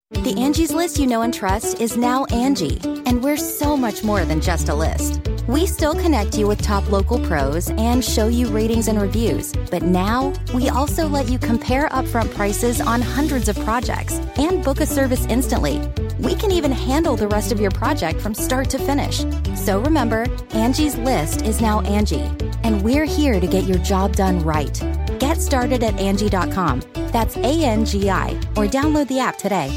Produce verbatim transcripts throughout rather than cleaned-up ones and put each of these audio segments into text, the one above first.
The Angie's List you know and trust is now Angie, and we're so much more than just a list. We still connect you with top local pros and show you ratings and reviews, but now we also let you compare upfront prices on hundreds of projects and book a service instantly. We can even handle the rest of your project from start to finish. So remember, Angie's List is now Angie, and we're here to get your job done right. Get started at Angie dot com. That's A N G I, or download the app today.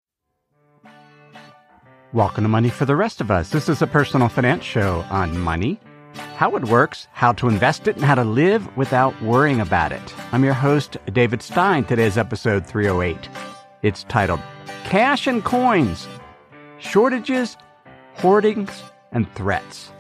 Welcome to Money for the Rest of Us. This is a personal finance show on money, how it works, how to invest it, and how to live without worrying about it. I'm your host, David Stein. Today's episode three oh eight. It's titled Cash and Coins, Shortages, Hoardings, and Threats.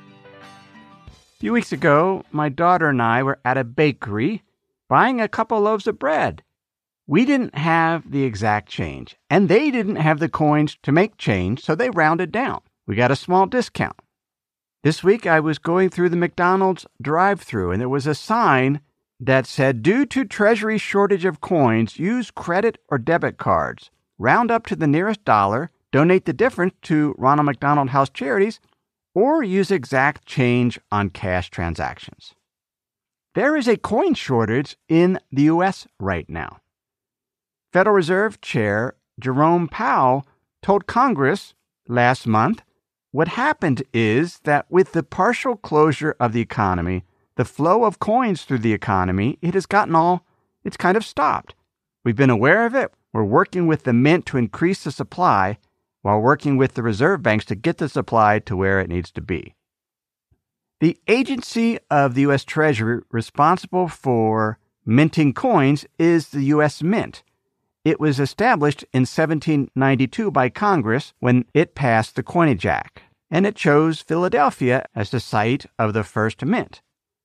A few weeks ago, my daughter and I were at a bakery buying a couple loaves of bread. We didn't have the exact change, and they didn't have the coins to make change, so they rounded down. We got a small discount. This week, I was going through the McDonald's drive-thru, and there was a sign that said, due to Treasury shortage of coins, use credit or debit cards. Round up to the nearest dollar, donate the difference to Ronald McDonald House Charities, or use exact change on cash transactions. There is a coin shortage in the U S right now. Federal Reserve Chair Jerome Powell told Congress last month what happened is that with the partial closure of the economy, the flow of coins through the economy, it has gotten all, it's kind of stopped. We've been aware of it. We're working with the Mint to increase the supply while working with the reserve banks to get the supply to where it needs to be. The agency of the U S Treasury responsible for minting coins is the U S Mint. It was established in seventeen ninety-two by Congress when it passed the Coinage Act, and it chose Philadelphia as the site of the first mint.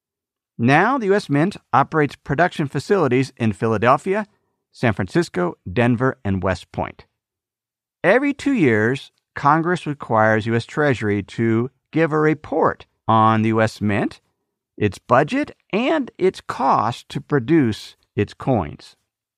Now, the U S Mint operates production facilities in Philadelphia, San Francisco, Denver, and West Point. Every two years, Congress requires U S Treasury to give a report on the U S Mint, its budget, and its cost to produce its coins.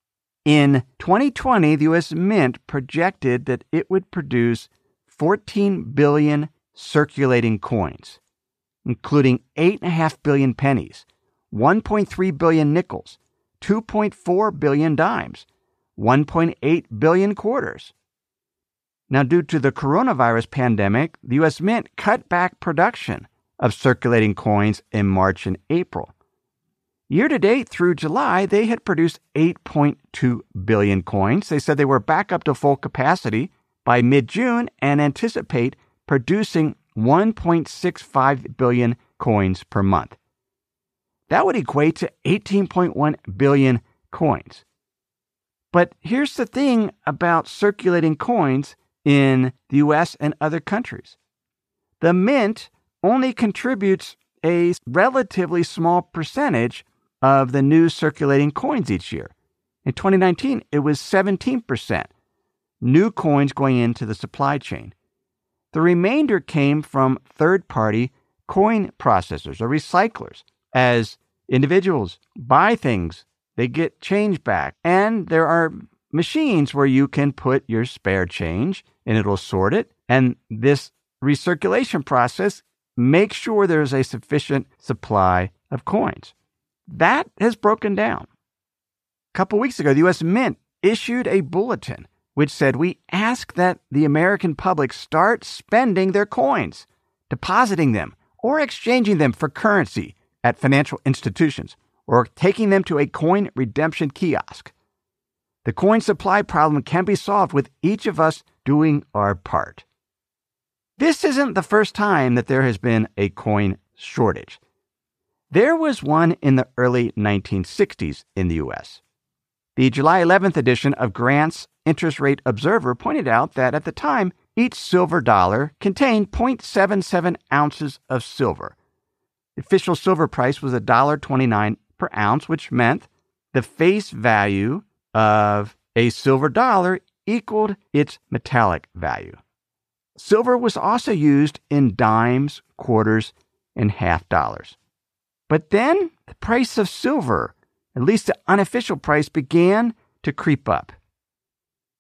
In twenty twenty, the U S Mint projected that it would produce fourteen billion circulating coins, including eight point five billion pennies, one point three billion nickels, two point four billion dimes, one point eight billion quarters. Now, due to the coronavirus pandemic, the U S Mint cut back production of circulating coins in March and April. Year-to-date through July, they had produced eight point two billion coins. They said they were back up to full capacity by mid-June and anticipate producing one point six five billion coins per month. That would equate to eighteen point one billion coins. But here's the thing about circulating coins in the U S and other countries. The Mint only contributes a relatively small percentage of the new circulating coins each year. In twenty nineteen, it was seventeen percent new coins going into the supply chain. The remainder came from third-party coin processors or recyclers. As individuals buy things, they get change back, and there are machines where you can put your spare change and it'll sort it, and this recirculation process makes sure there's a sufficient supply of coins. That has broken down. A couple weeks ago, the U S Mint issued a bulletin which said, we ask that the American public start spending their coins, depositing them, or exchanging them for currency at financial institutions, or taking them to a coin redemption kiosk. The coin supply problem can be solved with each of us doing our part. This isn't the first time that there has been a coin shortage. There was one in the early nineteen sixties in the U S. The July eleventh edition of Grant's Interest Rate Observer pointed out that at the time, each silver dollar contained zero point seven seven ounces of silver. The official silver price was one dollar and twenty-nine cents per ounce, which meant the face value of a silver dollar equaled its metallic value. Silver was also used in dimes, quarters, and half dollars. But then the price of silver, at least the unofficial price, began to creep up.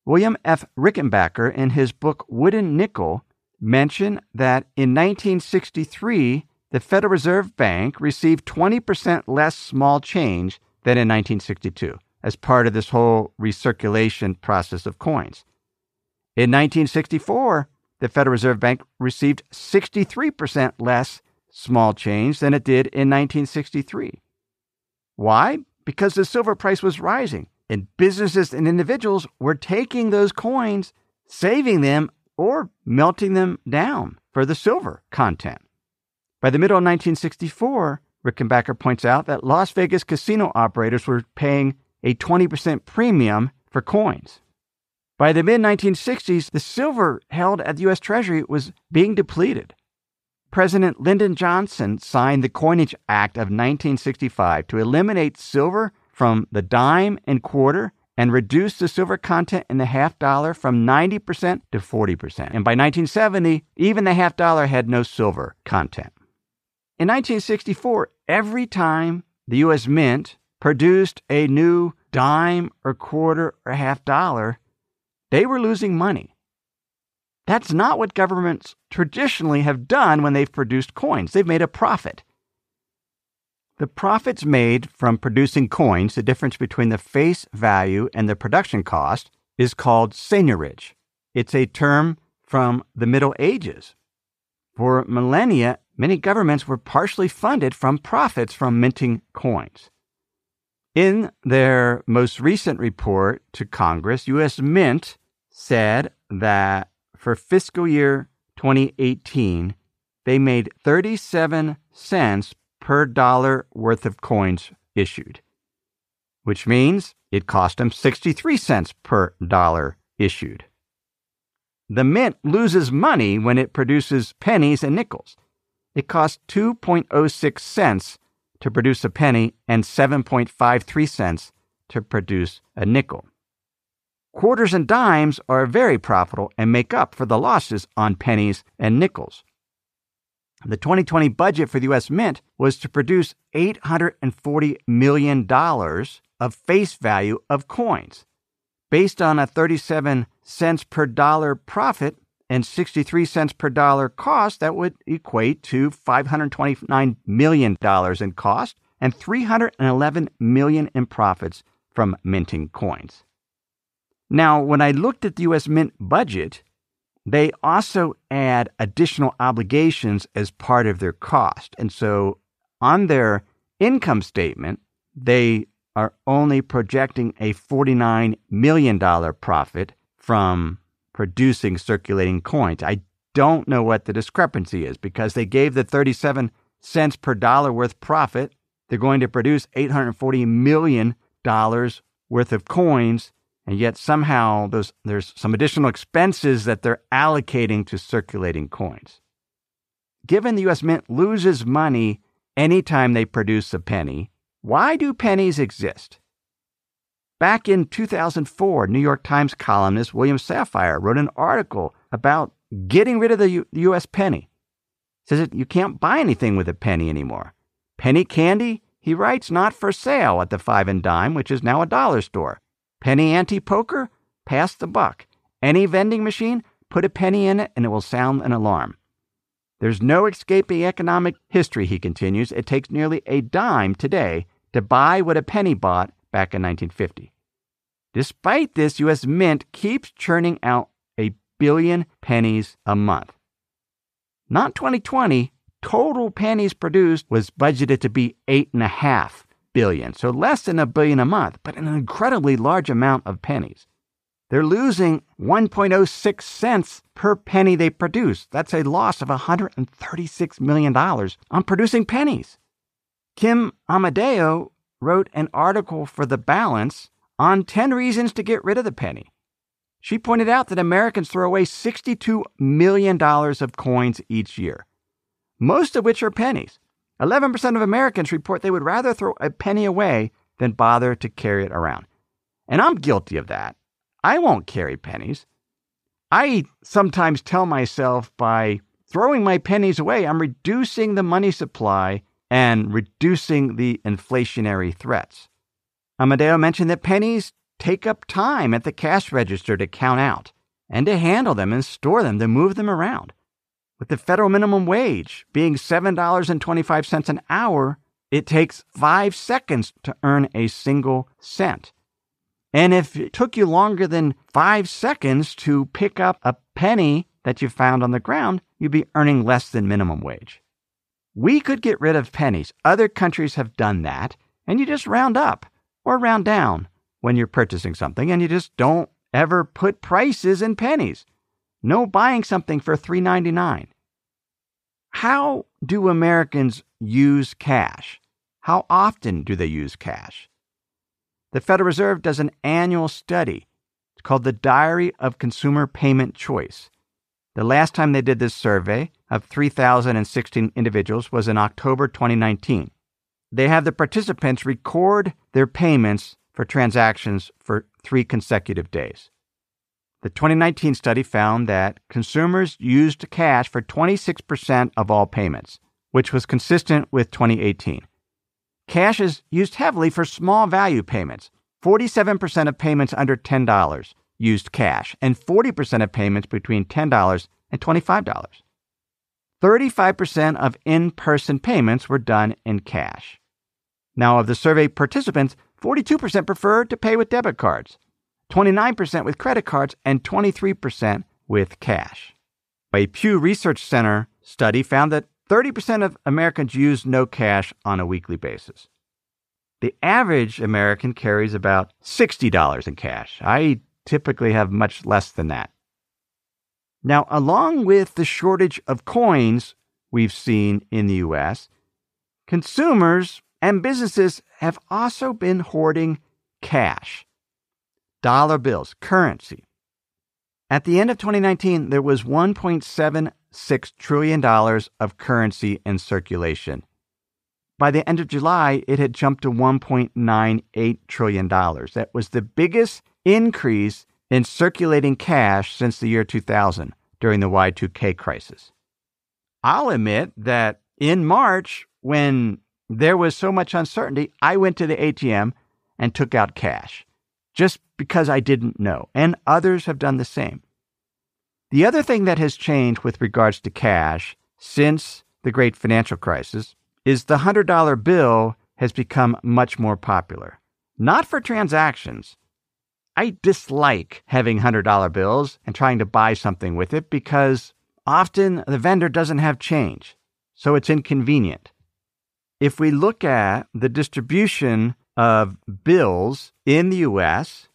William F. Rickenbacker, in his book Wooden Nickel, mentioned that in nineteen sixty-three, the Federal Reserve Bank received twenty percent less small change than in nineteen sixty-two, as part of this whole recirculation process of coins. In nineteen sixty-four, the Federal Reserve Bank received sixty-three percent less small change than it did in nineteen sixty-three. Why? Because the silver price was rising, and businesses and individuals were taking those coins, saving them, or melting them down for the silver content. By the middle of nineteen sixty-four, Rickenbacker points out that Las Vegas casino operators were paying a twenty percent premium for coins. By the mid nineteen sixties, the silver held at the U S Treasury was being depleted. President Lyndon Johnson signed the Coinage Act of nineteen sixty-five to eliminate silver from the dime and quarter and reduce the silver content in the half dollar from ninety percent to forty percent. And by nineteen seventy, even the half dollar had no silver content. In nineteen sixty-four, every time the U S Mint produced a new dime or quarter or half dollar, they were losing money. That's not what governments traditionally have done when they've produced coins. They've made a profit. The profits made from producing coins, the difference between the face value and the production cost, is called seigniorage. It's a term from the Middle Ages. For millennia, many governments were partially funded from profits from minting coins. In their most recent report to Congress, U S Mint said that for fiscal year twenty eighteen, they made thirty-seven cents per dollar worth of coins issued, which means it cost them sixty-three cents per dollar issued. The Mint loses money when it produces pennies and nickels. It costs two point oh six cents to produce a penny and seven point five three cents to produce a nickel. Quarters and dimes are very profitable and make up for the losses on pennies and nickels. The twenty twenty budget for the U S Mint was to produce eight hundred forty million dollars of face value of coins. Based on a thirty-seven cents per dollar profit and sixty-three cents per dollar cost, that would equate to five hundred twenty-nine million dollars in cost and three hundred eleven million dollars in profits from minting coins. Now, when I looked at the U S Mint budget, they also add additional obligations as part of their cost. And so on their income statement, they are only projecting a forty-nine million dollars profit from producing circulating coins. I don't know what the discrepancy is because they gave the thirty-seven cents per dollar worth profit. They're going to produce eight hundred forty million dollars worth of coins, and yet somehow those, there's some additional expenses that they're allocating to circulating coins. Given the U S Mint loses money anytime they produce a penny, why do pennies exist? Back in two thousand four, New York Times columnist William Safire wrote an article about getting rid of the U- U S penny. He says that you can't buy anything with a penny anymore. Penny candy, he writes, not for sale at the Five and Dime, which is now a dollar store. Penny ante-poker, pass the buck. Any vending machine, put a penny in it and it will sound an alarm. There's no escaping economic history, he continues. It takes nearly a dime today to buy what a penny bought back in nineteen fifty. Despite this, U S Mint keeps churning out a billion pennies a month. Not twenty twenty, total pennies produced was budgeted to be eight and a half billion, so less than a billion a month, but an incredibly large amount of pennies. They're losing one point oh six cents per penny they produce. That's a loss of one hundred thirty-six million dollars on producing pennies. Kim Amadeo wrote an article for The Balance on ten reasons to get rid of the penny. She pointed out that Americans throw away sixty-two million dollars of coins each year, most of which are pennies. eleven percent of Americans report they would rather throw a penny away than bother to carry it around. And I'm guilty of that. I won't carry pennies. I sometimes tell myself by throwing my pennies away, I'm reducing the money supply and reducing the inflationary threats. Amadeo mentioned that pennies take up time at the cash register to count out and to handle them and store them, to move them around. With the federal minimum wage being seven dollars and twenty-five cents an hour, it takes five seconds to earn a single cent. And if it took you longer than five seconds to pick up a penny that you found on the ground, you'd be earning less than minimum wage. We could get rid of pennies. Other countries have done that, and you just round up or round down when you're purchasing something, and you just don't ever put prices in pennies. No buying something for three ninety-nine. How do Americans use cash? How often do they use cash? The Federal Reserve does an annual study. It's called the Diary of Consumer Payment Choice. The last time they did this survey of three thousand sixteen individuals was in October twenty nineteen. They have the participants record their payments for transactions for three consecutive days. The twenty nineteen study found that consumers used cash for twenty-six percent of all payments, which was consistent with twenty eighteen. Cash is used heavily for small value payments. forty-seven percent of payments under ten dollars used cash, and forty percent of payments between ten dollars and twenty-five dollars. thirty-five percent of in-person payments were done in cash. Now, of the survey participants, forty-two percent preferred to pay with debit cards, twenty-nine percent with credit cards, and twenty-three percent with cash. A Pew Research Center study found that thirty percent of Americans use no cash on a weekly basis. The average American carries about sixty dollars in cash. I typically have much less than that. Now, along with the shortage of coins we've seen in the U S, consumers and businesses have also been hoarding cash, dollar bills, currency. At the end of twenty nineteen, there was one point seven six trillion dollars of currency in circulation. By the end of July, it had jumped to one point nine eight trillion dollars. That was the biggest increase in circulating cash since the year two thousand during the Y two K crisis. I'll admit that in March, when there was so much uncertainty, I went to the A T M and took out cash just because I didn't know, and others have done the same. The other thing that has changed with regards to cash since the great financial crisis is the one hundred dollar bill has become much more popular. Not for transactions. I dislike having one hundred dollar bills and trying to buy something with it because often the vendor doesn't have change, so it's inconvenient. If we look at the distribution of bills in the U S,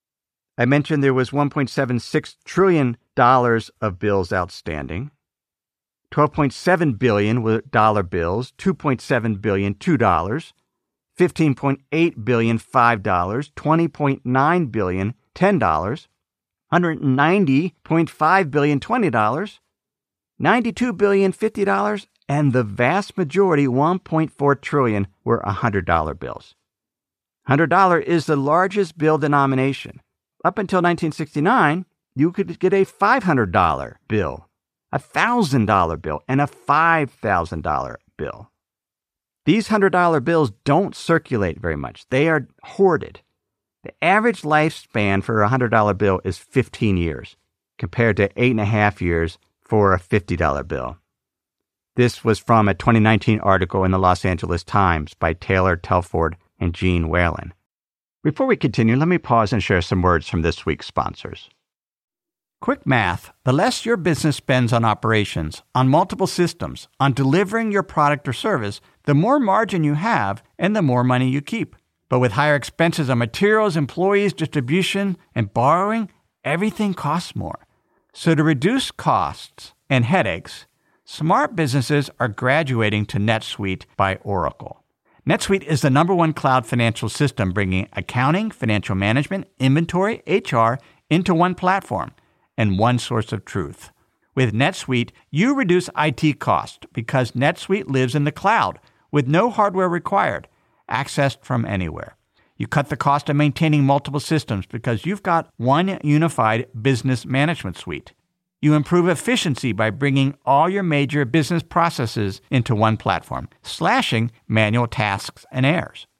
I mentioned there was one point seven six trillion dollars of bills outstanding. twelve point seven billion dollars were dollar bills, two point seven billion dollars two dollars, fifteen point eight billion dollars five dollars, twenty point nine billion dollars ten dollars, one hundred ninety point five billion dollars twenty dollars, ninety-two billion dollars fifty dollars, and the vast majority, one point four trillion dollars, were one hundred dollar bills. one hundred dollars is the largest bill denomination. Up until nineteen sixty-nine, you could get a five hundred dollar bill, a one thousand dollar bill, and a five thousand dollar bill. These one hundred dollar bills don't circulate very much. They are hoarded. The average lifespan for a one hundred dollar bill is fifteen years, compared to eight and a half years for a fifty dollar bill. This was from a twenty nineteen article in the Los Angeles Times by Taylor Telford and Gene Whalen. Before we continue, let me pause and share some words from this week's sponsors. Quick math. The less your business spends on operations, on multiple systems, on delivering your product or service, the more margin you have and the more money you keep. But with higher expenses on materials, employees, distribution, and borrowing, everything costs more. So to reduce costs and headaches, smart businesses are graduating to NetSuite by Oracle. NetSuite is the number one cloud financial system, bringing accounting, financial management, inventory, H R into one platform and one source of truth. With NetSuite, you reduce I T costs because NetSuite lives in the cloud with no hardware required, accessed from anywhere. You cut the cost of maintaining multiple systems because you've got one unified business management suite. You improve efficiency by bringing all your major business processes into one platform, slashing manual tasks and errors.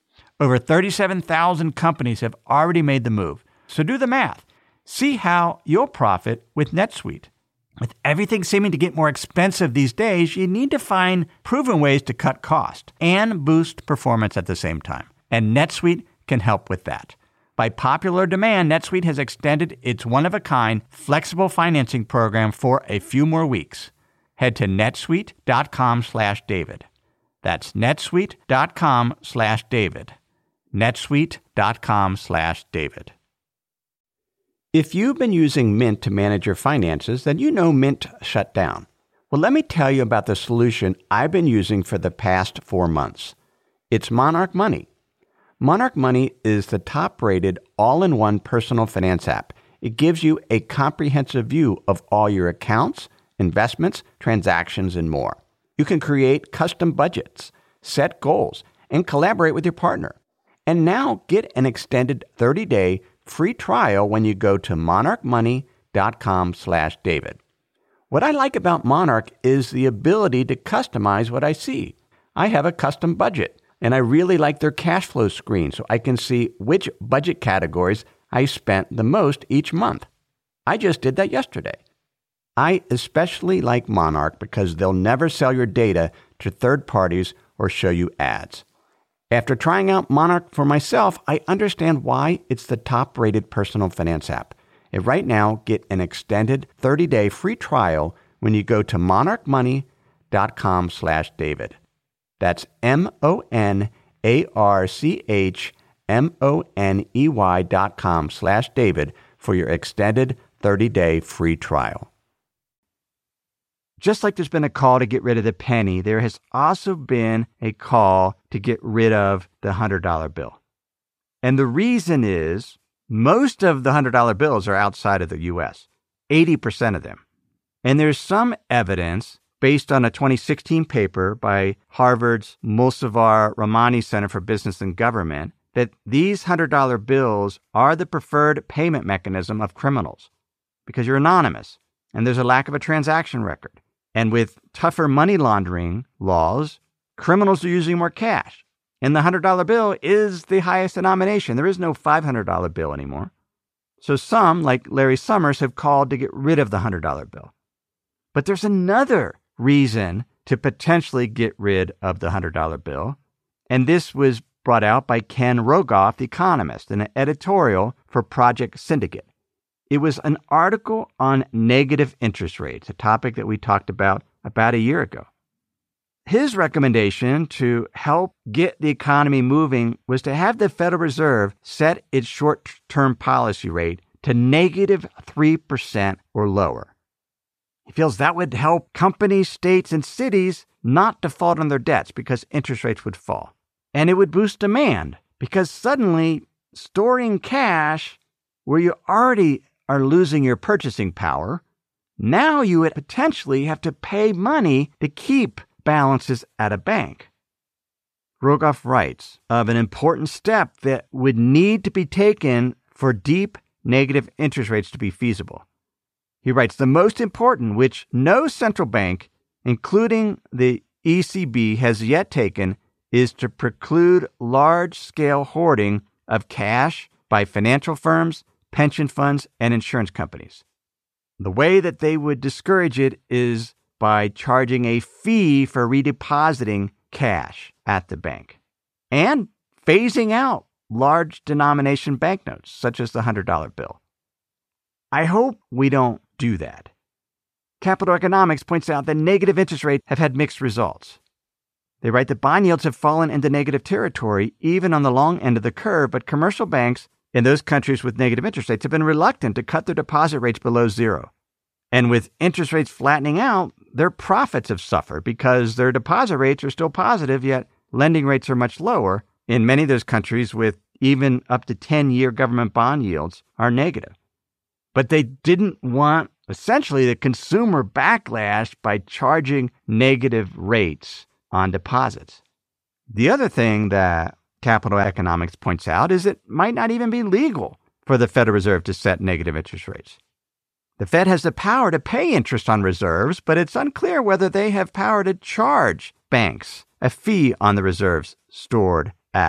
Over thirty-seven thousand companies have already made the move. So do the math. See how you'll profit with NetSuite. With everything seeming to get more expensive these days, you need to find proven ways to cut cost and boost performance at the same time. And NetSuite can help with that. By popular demand, NetSuite has extended its one-of-a-kind flexible financing program for a few more weeks. Head to netsuite.com slash David. That's netsuite.com slash David. netsuite.com slash David. If you've been using Mint to manage your finances, then you know Mint shut down. Well, let me tell you about the solution I've been using for the past four months. It's Monarch Money. Monarch Money is the top-rated all-in-one personal finance app. It gives you a comprehensive view of all your accounts, investments, transactions, and more. You can create custom budgets, set goals, and collaborate with your partner. And now get an extended thirty-day free trial when you go to monarchmoney.com slash David. What I like about Monarch is the ability to customize what I see. I have a custom budget, and I really like their cash flow screen so I can see which budget categories I spent the most each month. I just did that yesterday. I especially like Monarch because they'll never sell your data to third parties or show you ads. After trying out Monarch for myself, I understand why it's the top-rated personal finance app. And right now, get an extended thirty-day free trial when you go to monarchmoney.com slash David. That's M-O-N-A-R-C-H-M-O-N-E-Y dot com slash David for your extended thirty-day free trial. Just like there's been a call to get rid of the penny, there has also been a call to get rid of the one hundred dollar bill. And the reason is most of the one hundred dollar bills are outside of the U S, eighty percent of them. And there's some evidence based on a twenty sixteen paper by Harvard's Mulsavar Ramani Center for Business and Government that these one hundred dollar bills are the preferred payment mechanism of criminals because you're anonymous and there's a lack of a transaction record. And with tougher money laundering laws, criminals are using more cash. And the one hundred dollar bill is the highest denomination. There is no five hundred dollar bill anymore. So some, like Larry Summers, have called to get rid of the one hundred dollar bill. But there's another reason to potentially get rid of the one hundred dollar bill. And this was brought out by Ken Rogoff, the economist, in an editorial for Project Syndicate. It was an article on negative interest rates, a topic that we talked about about a year ago. His recommendation to help get the economy moving was to have the Federal Reserve set its short-term policy rate to negative three percent or lower. He feels that would help companies, states, and cities not default on their debts because interest rates would fall. And it would boost demand because suddenly storing cash where you already are losing your purchasing power, now you would potentially have to pay money to keep balances at a bank. Rogoff writes of an important step that would need to be taken for deep negative interest rates to be feasible. He writes, the most important, which no central bank, including the E C B, has yet taken, is to preclude large-scale hoarding of cash by financial firms, pension funds, and insurance companies. The way that they would discourage it is by charging a fee for redepositing cash at the bank and phasing out large denomination banknotes, such as the one hundred dollar bill. I hope we don't do that. Capital Economics points out that negative interest rates have had mixed results. They write that bond yields have fallen into negative territory, even on the long end of the curve, but commercial banks in those countries with negative interest rates have been reluctant to cut their deposit rates below zero. And with interest rates flattening out, their profits have suffered because their deposit rates are still positive, yet lending rates are much lower. In many of those countries with even up to ten-year government bond yields are negative. But they didn't want, essentially, the consumer backlash by charging negative rates on deposits. The other thing that Capital Economics points out is it might not even be legal for the Federal Reserve to set negative interest rates. The Fed has the power to pay interest on reserves, but it's unclear whether they have power to charge banks a fee on the reserves stored at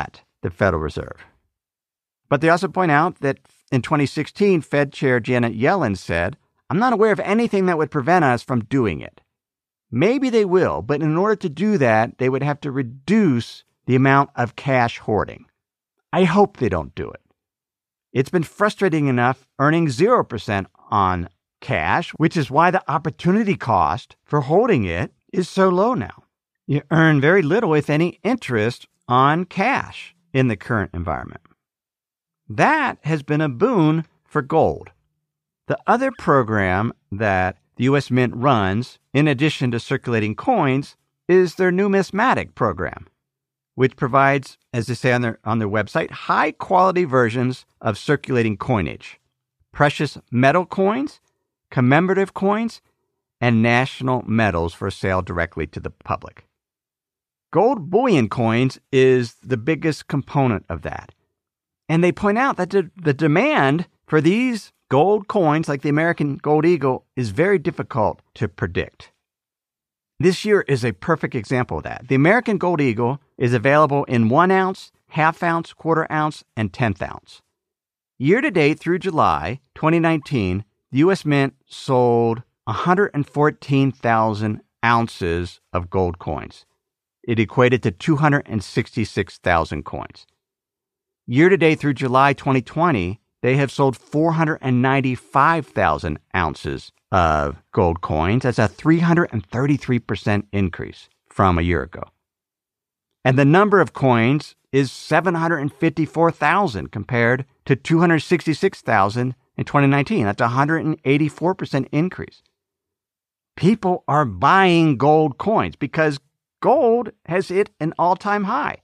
the Federal Reserve. But they also point out that in twenty sixteen, Fed Chair Janet Yellen said, "I'm not aware of anything that would prevent us from doing it." Maybe they will, but in order to do that, they would have to reduce the amount of cash hoarding. I hope they don't do it. It's been frustrating enough earning zero percent on cash, which is why the opportunity cost for holding it is so low now. You earn very little, if any, interest on cash in the current environment. That has been a boon for gold. The other program that the U S Mint runs, in addition to circulating coins, is their numismatic program, which provides, as they say on their, on their website, high-quality versions of circulating coinage, precious metal coins, commemorative coins, and national medals for sale directly to the public. Gold bullion coins is the biggest component of that. And they point out that the, the demand for these gold coins, like the American Gold Eagle, is very difficult to predict. This year is a perfect example of that. The American Gold Eagle is available in one ounce, half ounce, quarter ounce, and tenth ounce. Year to date through July twenty nineteen, the U S Mint sold one hundred fourteen thousand ounces of gold coins. It equated to two hundred sixty-six thousand coins. Year to date through July twenty twenty, they have sold four hundred ninety-five thousand ounces of gold coins. That's a three hundred thirty-three percent increase from a year ago. And the number of coins is seven hundred fifty-four thousand compared to two hundred sixty-six thousand in twenty nineteen. That's a one hundred eighty-four percent increase. People are buying gold coins because gold has hit an all-time high.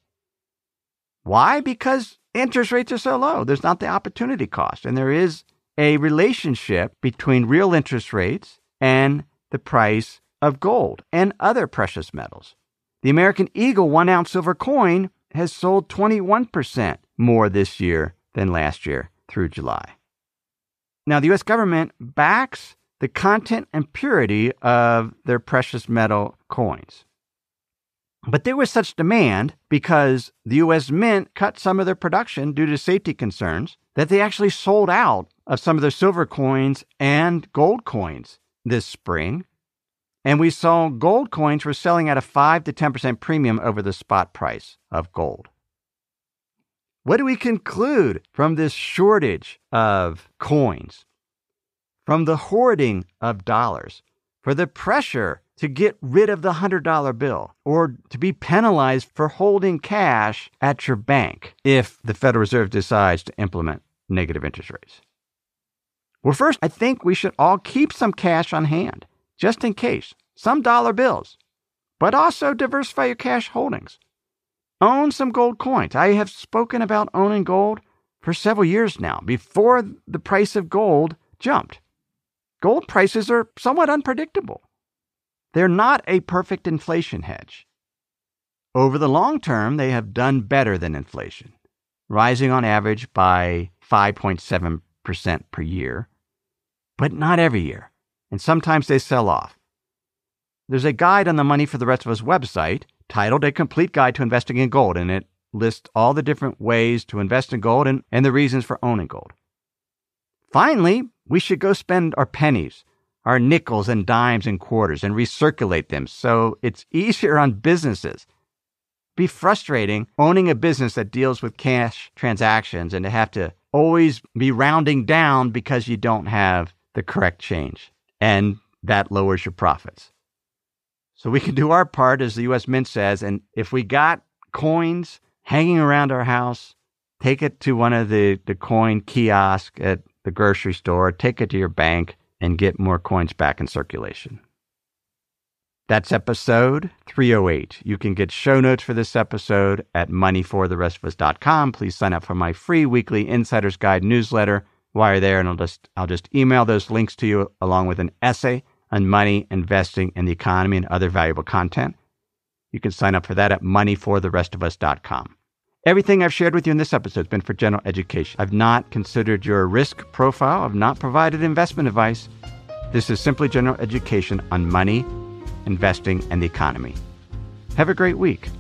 Why? Because interest rates are so low. There's not the opportunity cost. And there is a relationship between real interest rates and the price of gold and other precious metals. The American Eagle one-ounce silver coin has sold twenty-one percent more this year than last year through July. Now, the U S government backs the content and purity of their precious metal coins. But there was such demand because the U S Mint cut some of their production due to safety concerns that they actually sold out of some of their silver coins and gold coins this spring. And we saw gold coins were selling at a five to ten percent premium over the spot price of gold. What do we conclude from this shortage of coins, from the hoarding of dollars, for the pressure to get rid of the one hundred dollar bill or to be penalized for holding cash at your bank if the Federal Reserve decides to implement negative interest rates? Well, first, I think we should all keep some cash on hand, just in case, some dollar bills, but also diversify your cash holdings. Own some gold coins. I have spoken about owning gold for several years now, before the price of gold jumped. Gold prices are somewhat unpredictable. They're not a perfect inflation hedge. Over the long term, they have done better than inflation, rising on average by five point seven percent per year, but not every year, and sometimes they sell off. There's a guide on the Money for the Rest of Us website titled A Complete Guide to Investing in Gold, and it lists all the different ways to invest in gold and, and the reasons for owning gold. Finally, we should go spend our pennies, our nickels and dimes and quarters, and recirculate them so it's easier on businesses. Be frustrating owning a business that deals with cash transactions and to have to always be rounding down because you don't have the correct change, and that lowers your profits. So we can do our part, as the U S Mint says, and if we got coins hanging around our house, take it to one of the, the coin kiosks at the grocery store, take it to your bank, and get more coins back in circulation. That's episode three oh eight. You can get show notes for this episode at money for the rest of us dot com. Please sign up for my free weekly Insider's Guide newsletter while you're there, and I'll just, I'll just email those links to you along with an essay on money, investing, and the economy and other valuable content. You can sign up for that at money for the rest of us dot com. Everything I've shared with you in this episode has been for general education. I've not considered your risk profile. I've not provided investment advice. This is simply general education on money, investing, and the economy. Have a great week.